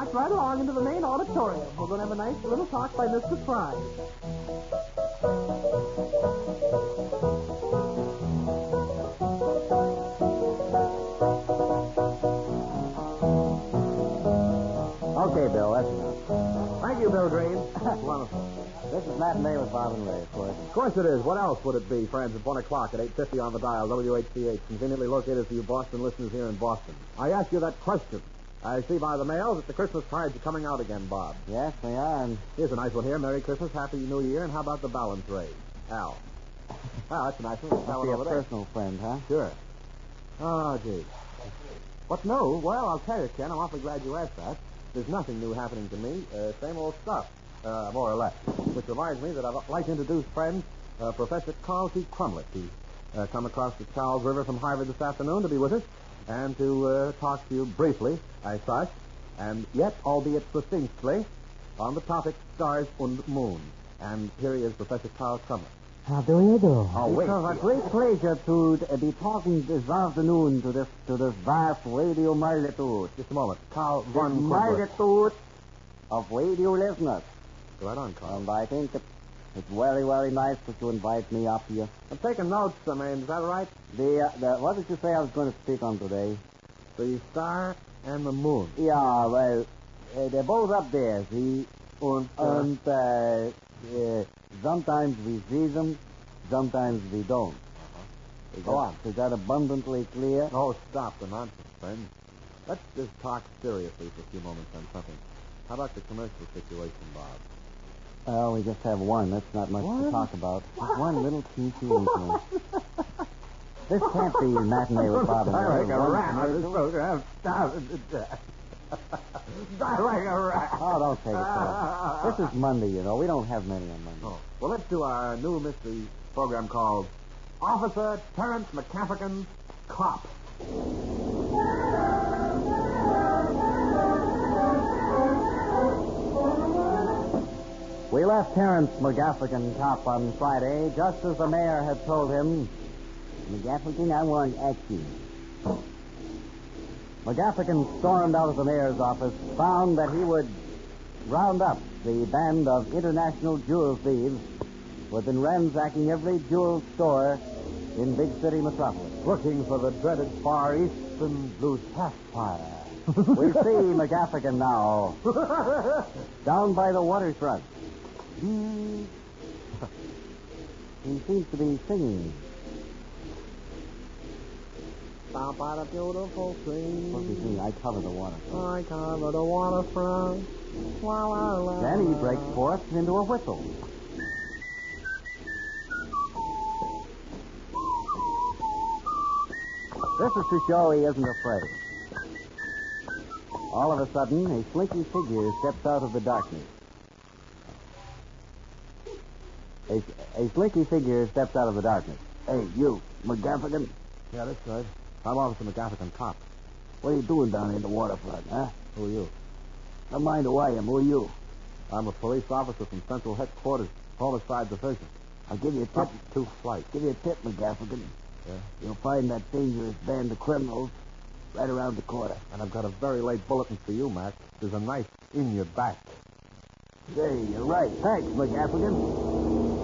pass right along into the main auditorium. We're going to have a nice little talk by Mr. Fry. Okay, Bill, that's enough. Thank you, Bill Green. Wonderful. This is Matinee with Bob and Ray, of course. Of course it is. What else would it be, friends, at 1 o'clock at 8:50 on the dial, WHCH, conveniently located for you Boston listeners here in Boston. I ask you that question. I see by the mail that the Christmas cards are coming out again, Bob. Yes, they are. And Here's a nice one here. Merry Christmas, Happy New Year, and how about the balance rate? Al. Well, that's a nice one. must be a personal friend, huh? Sure. Oh, gee. What's new? Well, I'll tell you, Ken, I'm awfully glad you asked that. There's nothing new happening to me. Same old stuff, more or less. Which reminds me that I'd like to introduce friend, Professor Carl T. Crumlett. He's come across the Charles River from Harvard this afternoon to be with us and to talk to you briefly, as such, and yet, albeit succinctly, on the topic Stars und Moon. And here he is, Professor Carl Crumlett. How do you do? Oh, wait. It's a great pleasure to be talking this afternoon to this vast radio multitude. Just a moment. Carl This von Crumlett. multitude of radio listeners. Go right on, Carl. And I think it's very, very nice that you invite me up here. I'm taking notes, I mean, is that right? What did you say I was going to speak on today? The star and the moon. Yeah, well, they're both up there, see? And sometimes we see them, sometimes we don't. Go on. Is that abundantly clear? Oh, stop the nonsense, friend. Let's just talk seriously for a few moments on something. How about the commercial situation, Bob? Well, we just have one. That's not much to talk about. Just one little teensy incident. This can't be Matinee with Bob and Ray. Like a rat on this program. Stop it. Die like a rat. Oh, don't take it so. This is Monday, you know. We don't have many on Monday. Oh. Well, let's do our new mystery program called Officer Terrence McCaffergan's Cop. We left Terrence McGaffergan cop on Friday, just as the mayor had told him, McGaffergan, I want action. McGaffergan stormed out of the mayor's office, found that he would round up the band of international jewel thieves who had been ransacking every jewel store in big city metropolis. Looking for the dreaded Far Eastern blue sapphire. We see McGaffergan now, down by the waterfront. He seems to be singing. Down by the beautiful stream. What's he singing? I cover the waterfront. I cover the waterfront. Then he breaks forth into a whistle. This is to show he isn't afraid. All of a sudden, a slinky figure steps out of the darkness. A slinky figure steps out of the darkness. Hey, you, McGaffergan? Yeah, that's right. I'm Officer McGaffergan, cop. What are you doing down in the waterfront, huh? Who are you? Don't mind who I am. Who are you? I'm a police officer from Central Headquarters, Homicide Division. I'll give you a tip. Up to flight. Give you a tip, McGaffergan. Yeah? You'll find that dangerous band of criminals right around the corner. And I've got a very late bulletin for you, Mac. There's a knife in your back. Say, you're right. Thanks, McGaffergan.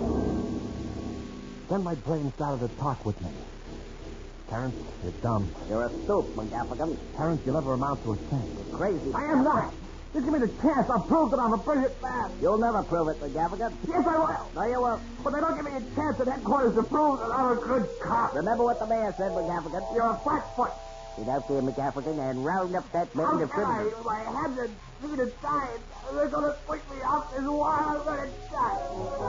Then my brain started to talk with me. Terrence, you're dumb. You're a stoop, McGaffergan. Terrence, you'll never amount to a thing. You're crazy. I am not. Just give me the chance. I'll prove that I'm a brilliant man. You'll never prove it, McGaffergan. Yes, I will. No, you won't. But they don't give me a chance at headquarters to prove that I'm a good cop. Remember what the mayor said, McGaffergan? You're a flatfoot. Get out there, McGaffergan, and round up that band How of can I? criminals. My hands and feet are tied. They're going to pick me up this while I'm going to die.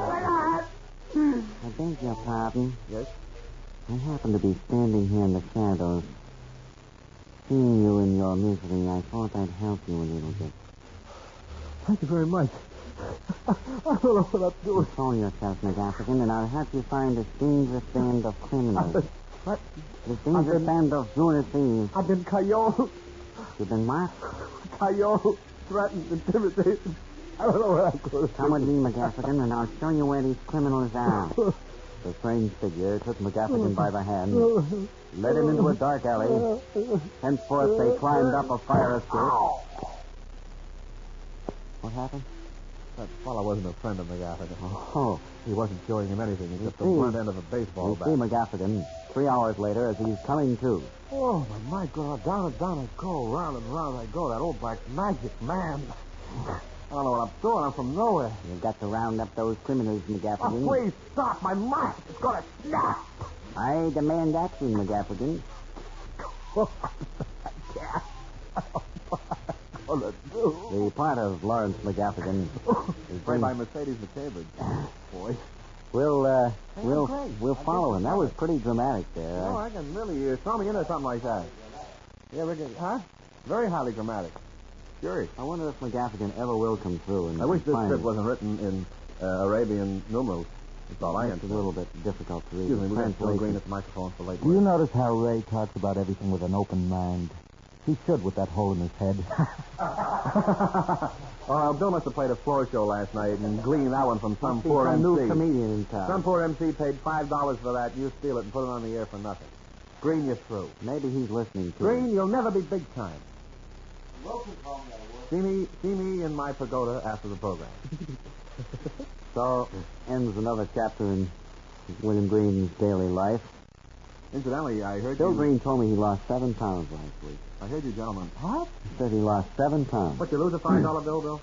I beg your pardon. Yes? I happen to be standing here in the shadows. Seeing you in your misery, I thought I'd help you a little bit. Thank you very much. I don't know what I'm doing. Control yourself, McGaffergan, and I'll help you find this dangerous band of criminals. What? This dangerous band of jewelry thieves. I've been cajoled, You've been what? threatened, intimidated. I don't know what I'm going to Come with me, McGaffergan, and I'll show you where these criminals are. The strange figure took McGaffergan by the hand, led him into a dark alley. Henceforth, they climbed up a fire escape. What happened? That fellow wasn't a friend of McGafferty. Oh. He wasn't showing him anything except the see. blunt end of a baseball We bat. see McGafferty 3 hours later as he's coming to. Oh, my God. Down I go. Round and round I go. That old black magic, man. I don't know what I'm doing. I'm from nowhere. You've got to round up those criminals, McGafferty. Oh, please stop. My mask is going to snap. I demand action, McGafferty. Oh, I can't. What am I going to do? The part of Lawrence McGafferty is Played by Mercedes McCambridge. Boy. We'll follow him. That was pretty dramatic there. Oh, I can really throw me into something like that. Yeah, huh? Very highly dramatic. Curious. I wonder if McGafferty ever will come through. And I wish this find script it. wasn't written in Arabian numerals. That's all I can It's a say. little bit difficult to read. Excuse me, we're going to Translation. Green at the microphone for late. Do you notice how Ray talks about everything with an open mind? He should with that hole in his head. Bill must have played a floor show last night and gleaned that one from some Must be poor some MC. new comedian in town. Some poor MC paid $5 for that. You steal it and put it on the air for nothing. Green, you're through. Maybe he's listening to Green, him. you'll never be big time. See me in my pagoda after the program. So ends another chapter in William Green's daily life. Incidentally, I heard Bill you... Green told me he lost 7 pounds last week. I heard you, gentlemen. What? He said he lost 7 pounds. What, you lose a $5 bill, Bill?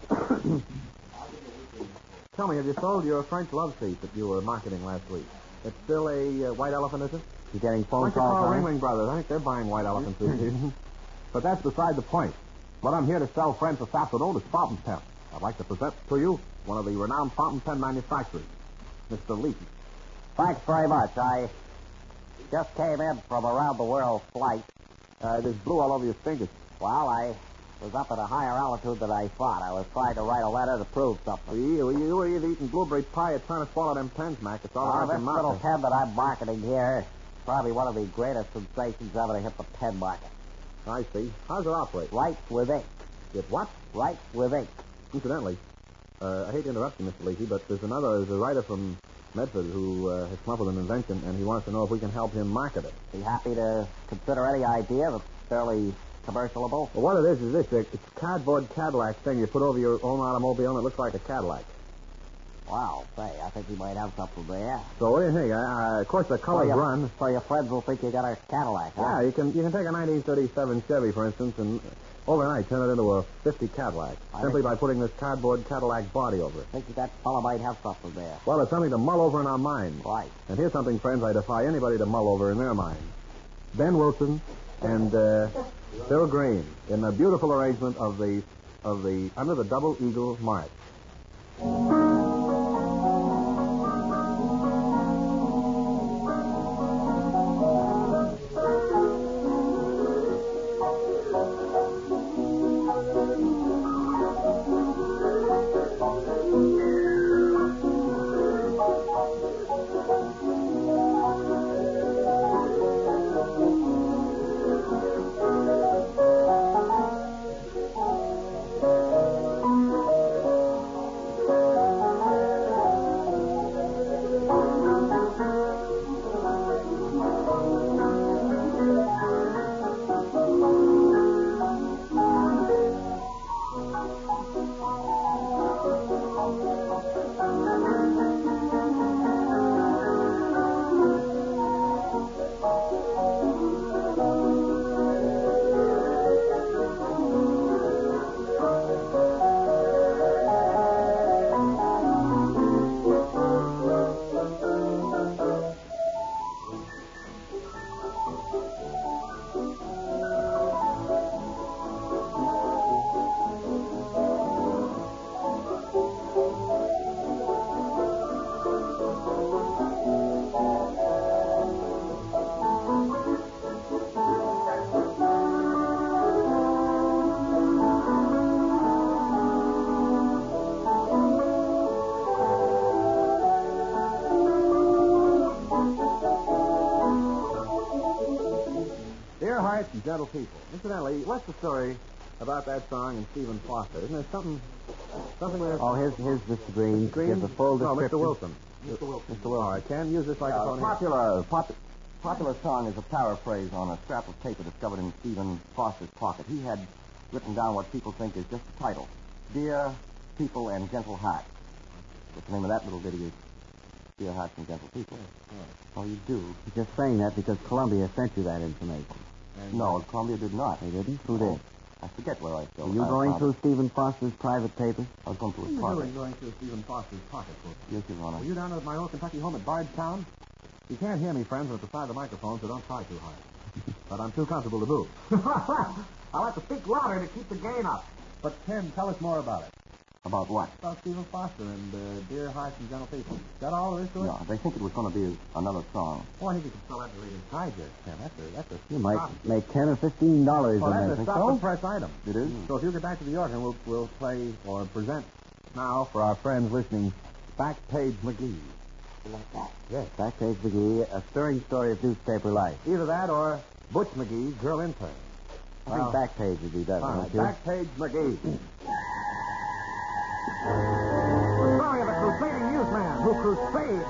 Tell me, have you sold your French love seat that you were marketing last week? It's still a white elephant, is it? You getting Why phone don't you call calls on it? Ringling Brothers? I think they're buying white elephants this season. But that's beside the point. What I'm here to sell friends of Sassodote is fountain pen. I'd like to present to you one of the renowned fountain pen manufacturers, Mr. Leahy. Thanks very much. I just came in from around the world flight. There's blue all over your fingers. Well, I was up at a higher altitude than I thought. I was trying to write a letter to prove something. You were either eating blueberry pie or trying to swallow them pens, Mac. It's all right This in little mouth. pen that I'm marketing here is probably one of the greatest sensations ever to hit the pen market. I see. How's it operate? Writes with ink. It what? Writes with ink. Incidentally, I hate to interrupt you, Mr. Leahy, but there's a writer from Medford who has come up with an invention, and he wants to know if we can help him market it. Be happy to consider any idea that's fairly commercialable. Well, what it is this. It's a cardboard Cadillac thing you put over your own automobile, and it looks like a Cadillac. Wow, say, I think you might have something there. So what do you think? Of course, the colors run. So your friends will think you got a Cadillac, huh? Yeah, you can take a 1937 Chevy, for instance, and overnight turn it into a 50 Cadillac, simply by putting this cardboard Cadillac body over it. I think that fellow might have something there. Well, it's something to mull over in our minds. Right. And here's something, friends, I defy anybody to mull over in their minds. Ben Wilson and Bill Green in a beautiful arrangement of the Under the Double Eagle March. Dear hearts and gentle people. Incidentally, what's the story about that song and Stephen Foster? Isn't there something with... Oh, here's Mr. Green. Green? Here's a full No, description. Mr. Wilson. Mr. Wilson. All right, Ken, use this microphone here. Popular song is a paraphrase on a scrap of paper discovered in Stephen Foster's pocket. He had written down what people think is just the title. Dear People and Gentle Hearts. What's the name of that little ditty is Dear Hearts and Gentle People. Oh, you do? You're just saying that because Columbia sent you that information. No, Columbia did not. They didn't? Who did? I forget where I saw Were you going through Stephen Foster's private papers? I was going through his What are pocket. you doing going through Stephen Foster's pocketbook? Yes, Your Honor. Were you down at my old Kentucky home at Bardstown? You can't hear me, friends, at the side of the microphone, so don't try too hard. But I'm too comfortable to move. I'll have to speak louder to keep the gain up. But, Tim, tell us more about it. About what? About Stephen Foster and Dear Hearts and Gentle People. Is that all there is to it? No, they think it was going to be another song. Oh, I think you can sell that to Reader's Digest, Tim. That's a You might stop. make $10 or $15 Well, on that's that. a Think stop so? and press item. It is? So if you get back to New York, and we'll play or present now for our friends listening, Backpage McGee. Like that. Yes, Backpage McGee, a stirring story of newspaper life. Either that or Butch McGee, girl intern. I think Backpage would be better, Fine. don't you? Backpage McGee. The story of a crusading newsman who crusades.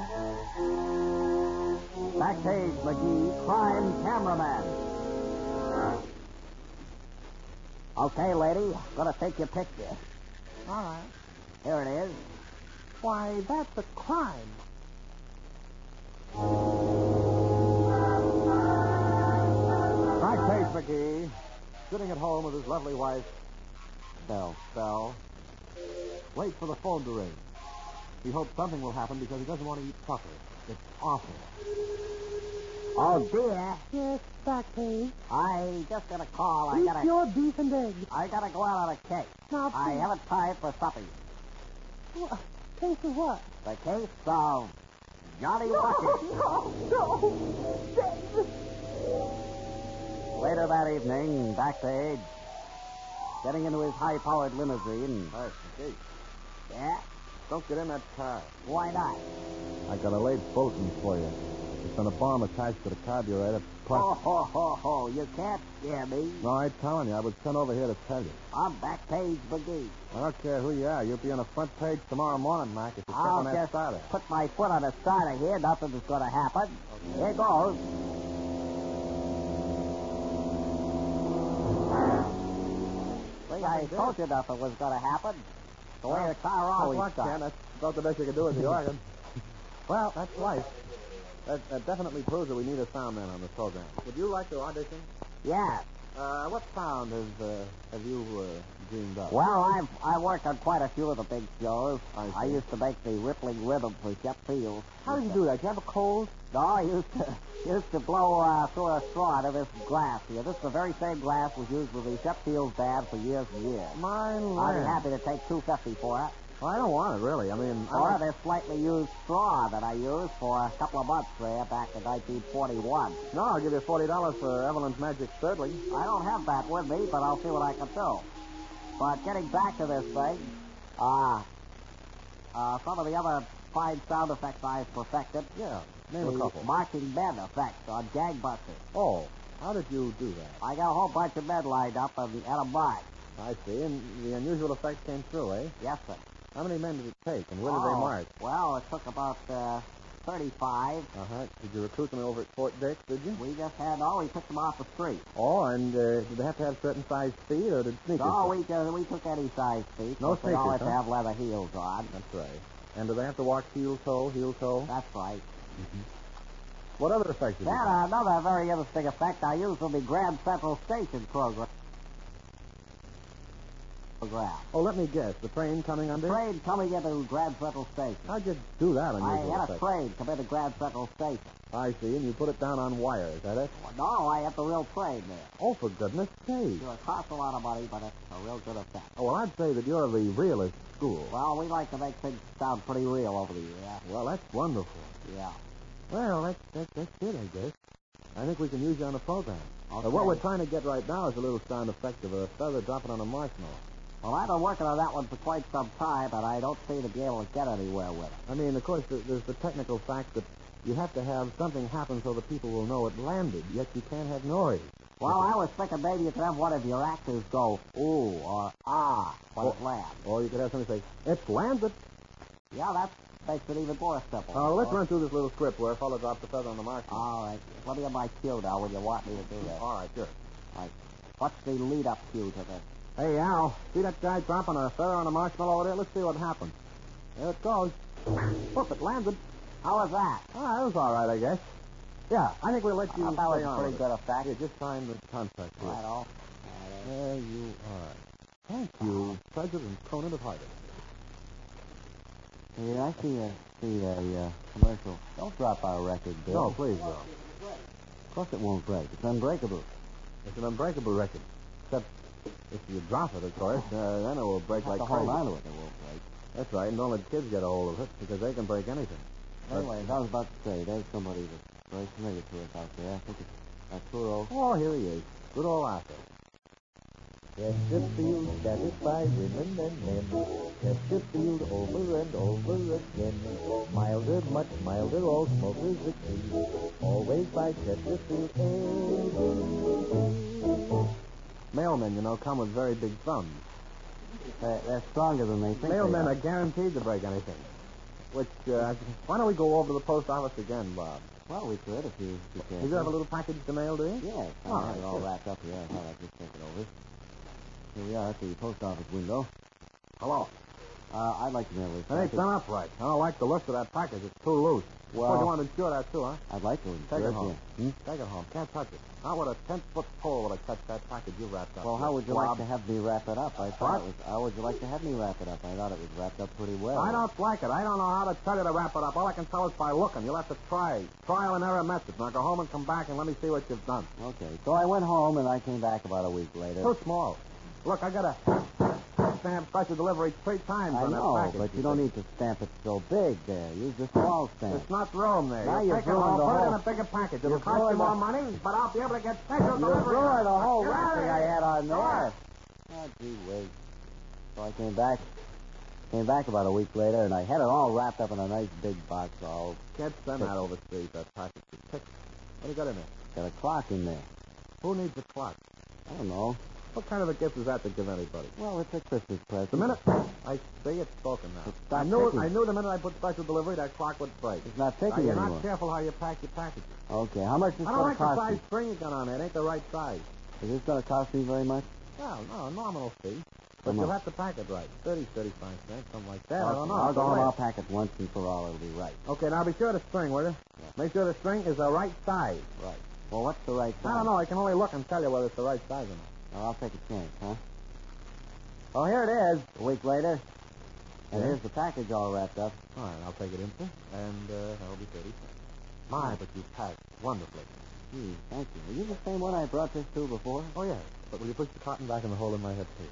Backpage McGee, crime cameraman. Okay, lady, gonna take your picture. All right. Here it is. Why, that's a crime. Backpage McGee, sitting at home with his lovely wife, Belle. Wait for the phone to ring. He hopes something will happen because he doesn't want to eat supper. It's awful. Oh, dear. Yes, Backpage. I just got a call. Eat your beef and eggs. I gotta go out on a case. Now, I please. haven't time for supper. What? Case of what? The case of Johnny Rocket. No. Later that evening, Backpage, getting into his high-powered limousine. Hi, McGee. Yeah? Don't get in that car. Why not? I got a late bulletin for you. It's an bomb attached to the carburetor. Ho. You can't scare me. No, I'm telling you, I was sent over here to tell you. I'm Backpage McGee. I don't care who you are. You'll be on the front page tomorrow morning, Mac, if you step I'll on that just starter. put my foot on the starter here. Nothing's going to happen. Here goes. See, I told you nothing was going to happen. The way the car always Luck, Ken. starts. That's about the best you can do with the organ. Well, that's life. That definitely proves that we need a sound man on this program. Would you like to audition? Yeah. What sound have you dreamed up? Well, I worked on quite a few of the big shows. I I see. used to make the rippling rhythm for Shep Fields. How did you do that? Did you have a cold? No, I used to blow through a straw into this glass here. This is the very same glass was used with the Shep Fields band for years and years. My I'd be land. happy to take $2.50 for it. Well, I don't want it, really. I mean, Or this slightly used straw that I used for a couple of months there back in 1941. No, I'll give you $40 for Evelyn's Magic Sturtley. I don't have that with me, but I'll see what I can do. But getting back to this thing, some of the other fine sound effects I've perfected. Yeah, name a The couple. marching men effect on Gangbusters. Oh, how did you do that? I got a whole bunch of men lined up and a march. I see, and the unusual effect came through, eh? Yes, sir. How many men did it take, and where did they march? Well, it took about 35. Uh-huh. Did you recruit them over at Fort Dix, did you? We just we took them off the street. Oh, and did they have to have certain size feet, or did sneakers? No, we took any size feet. No but they always sneakers, huh? have leather heels on. That's right. And do they have to walk heel-toe? That's right. What other effects did you Then have? another very interesting effect I used in the Grand Central Station program. Oh, let me guess. The train coming under? Train coming into Grand Central Station. How'd you do that I unusual had a effect? train come into Grand Central Station. I see, and you put it down on wire, is that it? No, I had the real train there. Oh, for goodness sake. It costs a lot of money, but it's a real good effect. Oh, well, I'd say that you're the realist school. Well, we like to make things sound pretty real over the years. Well, that's wonderful. Yeah. Well, that's it, I guess. I think we can use you on the program. Okay. What we're trying to get right now is a little sound effect of a feather dropping on a marshmallow. Well, I've been working on that one for quite some time, but I don't seem to be able to get anywhere with it. I mean, of course, there's the technical fact that you have to have something happen so that people will know it landed, yet you can't have noise. Well, I was thinking maybe you could have one of your actors go, ooh, or ah, when it lands. Or you could have somebody say, it's landed. Yeah, that makes it even more simple. Let's run through this little script where a fellow dropped the feather on the marshmallow. All right. Let me have my cue now when you want me to do that. All right, sure. Right. What's the lead-up cue to this? Hey, Al, see that guy dropping a feather on a marshmallow over there? Let's see what happens. There it goes. Whoop, it landed. How was that? Ah, that was all right, I guess. Yeah, I think we'll let you That stay was on pretty with good it. effect. Yeah, just sign the contract here. Right off. There you are. Thank you, President Conan of Harding. Hey, I see a commercial. Don't drop our record, Bill. No, please, Bill. Of course it won't break. It's unbreakable. It's an unbreakable record. Except if you drop it, of course, then it will break Have like to hold crazy. on to it. It won't break. That's right, and don't let kids get a hold of it, because they can break anything. Anyway, as I was about to say, there's somebody that's very familiar to us out there. I think it's Arturo. Oh, here he is. Good old Arthur. Chesterfield satisfies women and men. Chesterfield over and over again. Milder, much milder, all smokers agree. Always buy Chesterfield ale. Mailmen, you know, come with very big thumbs. They're stronger than they think. Mailmen they are guaranteed to break anything. Which, why don't we go over to the post office again, Bob? Well, we could if you care. You have a little package to mail, do you? Yes, I Oh, have it all sure. wrapped up here. I thought I'd just take it over. Here we are at the post office window. Hello. I'd like to mail this It ain't package. done up right. I don't like the look of that package. It's too loose. Well- you want to insure that, too, huh? I'd like to insure Take it it, home. yeah. Take it home. Can't touch it. Not with a 10-foot pole would I touch that package you wrapped up. Well, how would you Slob. like to have me wrap it up? I thought What? it was. How would you like to have me wrap it up? I thought it was wrapped up pretty well. I don't like it. I don't know how to tell you to wrap it up. All I can tell is by looking. You'll have to try. Trial and error method. Now go home and come back and let me see what you've done. Okay, so I went home and I came back about a week later. Too small. Look, I got a stamp special delivery 3 times I on know, that package. but you don't need to stamp it so big there. Use the small stamp. There's not room there. Now You you've take it ruined home, the put it in whole- a bigger package. It'll You've cost you ruined more the- money, but I'll be able to get special You delivery. ruined the whole Get out of wrapping here. I had on Go there. Oh, gee whiz. So I came back. Came back about a week later, and I had it all wrapped up in a nice big box. All Can't send that overseas, that package. What do you got in there? got a clock in there. Who needs a clock? I don't know. What kind of a gift is that to give anybody? Well, it's a Christmas present. The minute I see it's spoken now. It's not ticking. I knew the minute I put special delivery, that clock would break. It's not Now, ticking you're anymore. not careful how you pack your packages. Okay, how much is this I don't going like to the cost size me? string you got on there. It ain't the right size. Is this going to cost me very much? Well, no, a nominal fee. But How you'll much? have to pack it right. 35 cents, something like that. I Okay, don't know. I'll go It's home. right. I'll pack it once and for all. It'll be right. Okay, now be sure to string, will you? Make sure the string is the right size. Right. Well, what's the right size? I don't know. I can only look and tell you whether it's the right size or not. Well, I'll take a chance, huh? Oh, here it is. A week later. And Yeah? here's the package all wrapped up. All right, I'll take it in, sir. And that'll be 30 cents. My, but you packed wonderfully. Gee, thank you. Are you the same one I brought this to before? Oh, yes. But will you push the cotton back in the hole in my head, please?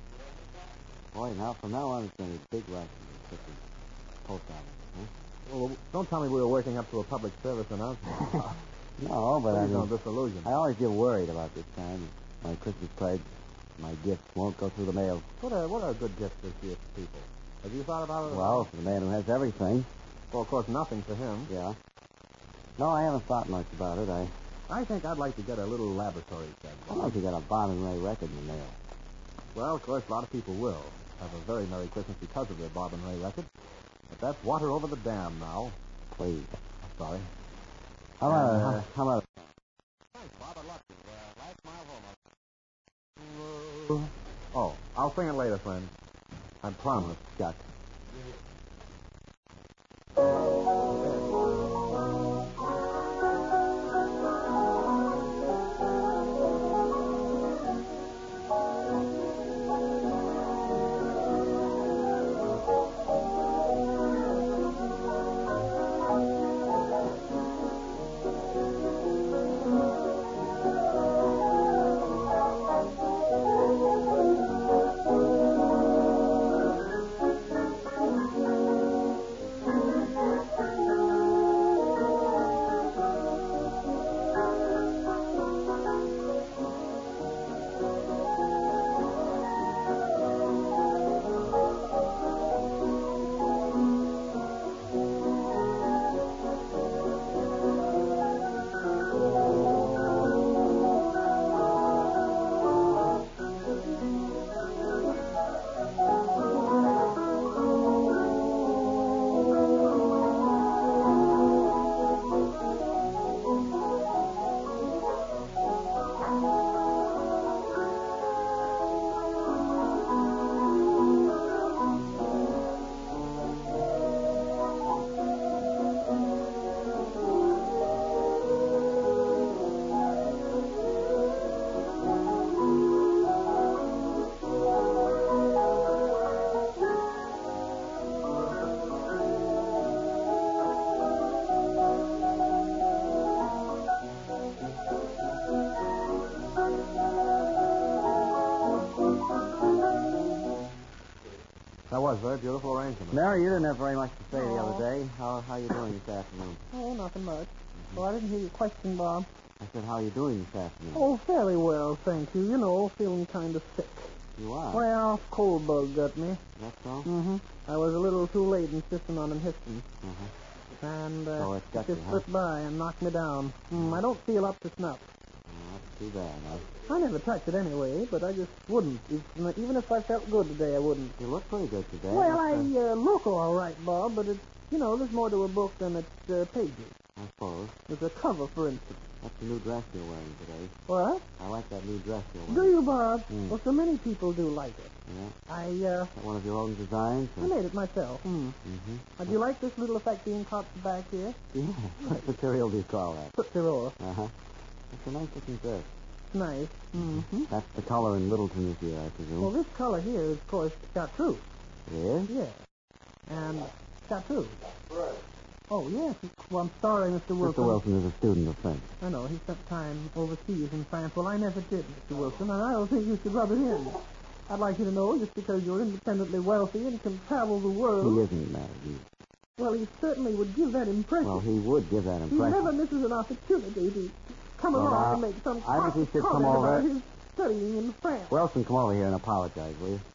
Boy, now from now on it's going to be big rush in the Christmas post office, Well, don't tell me we were working up to a public service announcement. huh? No, but I Please don't mean, disillusion. I always get worried about this time. My Christmas card, my gifts won't go through the mail. What are good gifts this year for people? Have you thought about it? Well, for the man who has everything, Well, of course, nothing for him. yeah. No, I haven't thought much about it. I think I'd like to get a little laboratory set. I don't know if you got a Bob and Ray record in the mail. Well, of course, a lot of people will have a very Merry Christmas because of their Bob and Ray record. But that's water over the dam now. Please. I'm sorry. How about, And, how about Thanks, Bob. I'd love to. Last mile home. Oh, I'll sing it later, friend. I promise. Chuck? That was a very beautiful arrangement. Mary, you didn't have very much to say the other day. How you doing this afternoon? Oh, nothing much. Oh, I didn't hear your question, Bob. I said, how you doing this afternoon? Oh, fairly well, thank you. You know, feeling kind of sick. You are? Well, cold bug got me. That's so? Mm-hmm. I was a little too late insisting on inhisting. Uh-huh. And So it's got just you, huh? slipped by and knocked me down. I don't feel up to snuff. Oh, that's too bad, huh? I never touch it anyway, but I just wouldn't. Even if I felt good today, I wouldn't. You look pretty good today. Well, I That's, look all right, Bob, but it's, there's more to a book than its pages. I suppose. There's a cover, for instance. That's the new dress you're wearing today. What? I like that new dress you're Do wearing. you, Bob? Mm. Well, so many people do like it. Yeah? I Is that one of your own designs? I made it myself. Mm-hmm. Do you like this little effect being caught back here? Yeah. What material do you call that? Tootsie Roll. Uh-huh. It's a nice looking dress. Nice. Mm-hmm. That's the color in Littleton this year, I presume. Well, this color here is, of course, chartreuse. It is? Yeah. And chartreuse. Oh, yes. Well, I'm sorry, Mr. Wilson. Mr. Wilson is a student of French. I know. He spent time overseas in France. Well, I never did, Mr. Wilson, and I don't think you should rub it in. I'd like you to know, just because you're independently wealthy and can travel the world... He isn't married. Well, he certainly would give that impression. Well, he would give that He impression. never misses an opportunity to come Well, along now, and make some I think he should come comment over. about his studying in France. Wilson, come over here and apologize, will you?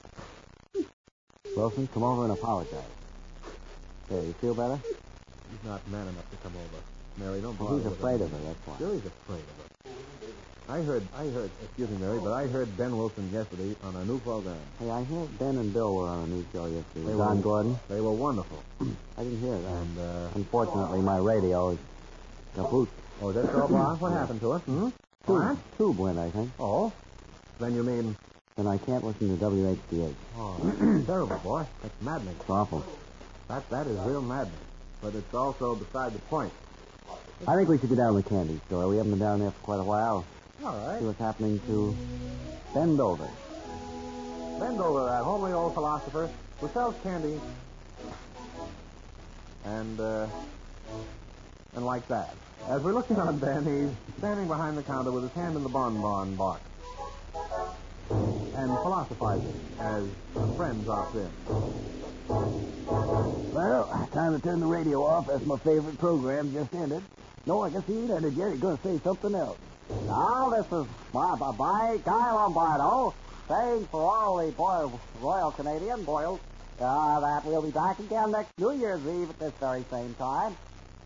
Wilson, come over and apologize. There, you feel better? He's not man enough to come over. Mary, don't Well, bother he's with afraid him. of her, that's why. Sure he's afraid of her. I heard, excuse me, Mary, but I heard Ben Wilson yesterday on a new program. Hey, I hear Ben and Bill were on a news show yesterday. They Don were- Gordon. They were wonderful. I didn't hear that. And, Unfortunately, my radio is kaput. oh, that's all, Bob? What happened to it? What? Tube went, I think. Oh? Then you mean... And I can't listen to WHDH. Oh, terrible, boy. That's maddening. It's awful. That is real maddening. But it's also beside the point. I think we should go down to the candy store. We haven't been down there for quite a while. All right. See what's happening to Ben Dover. Bend over, that homely old philosopher who sells candy. And like that. As we're looking on Ben, he's standing behind the counter with his hand in the bonbon box. And philosophizing as a friend drops in. Well, time to turn the radio off. That's my favorite program. Just ended. No, I guess he ain't ended yet. He's going to say something else. Now, this is Guy Lombardo saying for all the Royal Canadian boils that we'll be back again next New Year's Eve at this very same time.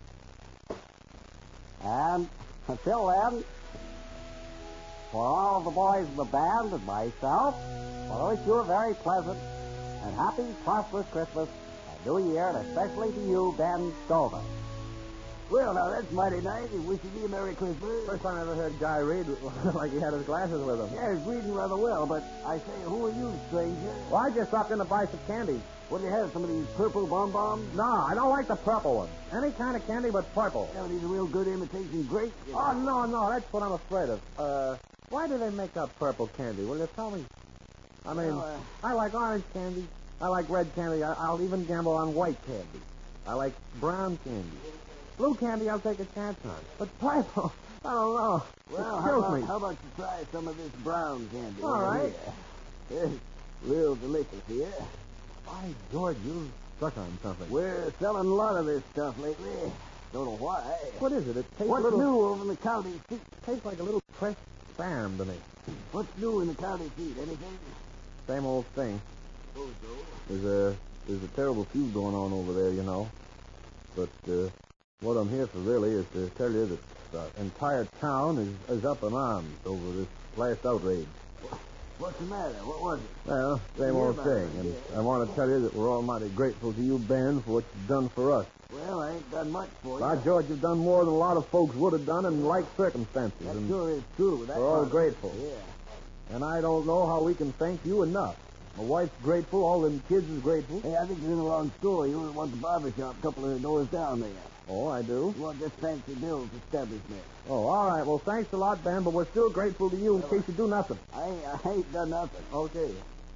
And until then, for all of the boys in the band and myself, I wish you a very pleasant and happy, prosperous Christmas and New Year, and especially to you, Ben Stover. Well, now, that's mighty nice. We wish you a Merry Christmas. First time I ever heard Guy read like he had his glasses with him. Yeah, he's reading rather well, but I say, who are you, stranger? Well, I just stopped in to buy some candy. What do you have, some of these purple bonbons? No, I don't like the purple one. Any kind of candy but purple. Yeah, these are real good imitation grapes. Oh, no, that's what I'm afraid of. Why do they make up purple candy? Will you tell me? I mean, Well, I like orange candy. I like red candy. I'll even gamble on white candy. I like brown candy. Blue candy, I'll take a chance on. But purple, I don't know. Well, It kills me. how about you try some of this brown candy? All over right. here? It's real delicious here. By George, you struck on something. We're selling a lot of this stuff lately. Don't know why. What is it? It tastes What's a little... new over in the county seat? tastes like a little pressed spam to me. What's new in the county seat? Anything? Same old thing. Oh, so. There's a terrible feud going on over there, you know. But what I'm here for really is to tell you that the entire town is up in arms over this last outrage. What's the matter? What was it? Well, same Yeah, old about thing. it, And yeah. I want to tell you that we're all mighty grateful to you, Ben, for what you've done for us. Well, I ain't done much for you. By George, you've done more than a lot of folks would have done in like circumstances. That And sure is true. That we're all part. grateful. Yeah. And I don't know how we can thank you enough. My wife's grateful. All them kids is grateful. Hey, I think you're in the wrong store. You want the barber shop a couple of doors down there. Oh, I do? You want this Fancy Bill's establishment. Oh, all right. Well, thanks a lot, Ben, but we're still grateful to you in case you do nothing. I ain't done nothing. Okay.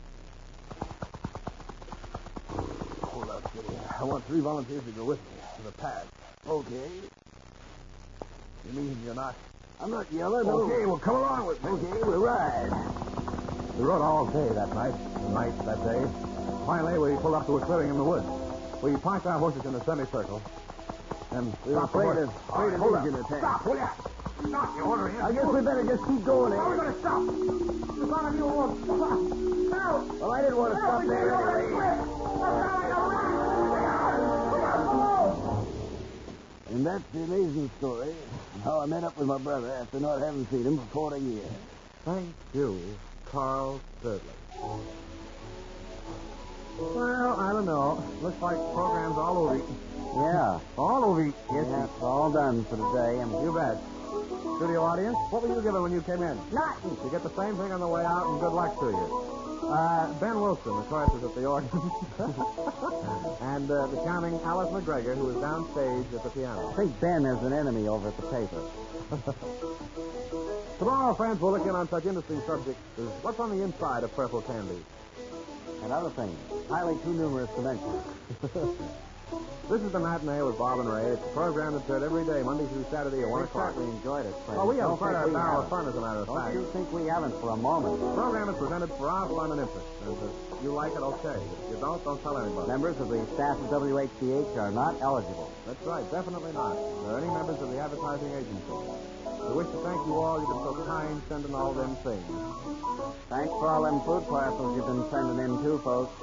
Hold up, Kitty. I want 3 volunteers to go with me to the pad. Okay. You mean you're not? I'm not yelling. No. Okay, well, come along with me. Okay, we'll ride. We rode all day that night, that day. Finally, we pulled up to a clearing in the woods. We parked our horses in a semicircle. And we were afraid of Indian attack. Stop, will ya? Stop, you order him. I guess we better just keep going, We're going to stop. The son of you won't stop. Help! Well, I didn't want to stop there anyway. And that's the amazing story. How I met up with my brother after not having seen him for 40 years. Thank you, Carl Dudley. Well, I don't know. Looks like the program's all over. Yeah. All over. Yes, it's all done for today. You bet. Studio audience, what were you given when you came in? Nothing. You get the same thing on the way out, and good luck to you. Ben Wilson, of course, is at the organ. And the charming Alice McGregor, who is downstage at the piano. I think Ben has an enemy over at the paper. Tomorrow, friends, we'll look in on such interesting subjects as what's on the inside of purple candy. And other things, highly too numerous to mention. This is the Matinee with Bob and Ray. It's a program that's heard every day, Monday through Saturday at 1 We o'clock. certainly enjoyed it, friends. Well, we have Don't quite think a we barrel of haven't. fun, as a matter of Don't fact. you think we haven't for a moment? The program is presented for our fun and interest. And if you like it, okay. If you don't tell anybody. Members of the staff of WHDH are not eligible. That's right, definitely not. There are any members of the advertising agency. We wish to thank you all. You've been so kind sending all them things. Thanks for all them food parcels you've been sending in, too, folks.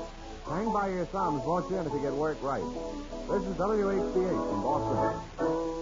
Hang by your thumbs, won't you, and if you get work right. This is WHDH in Boston.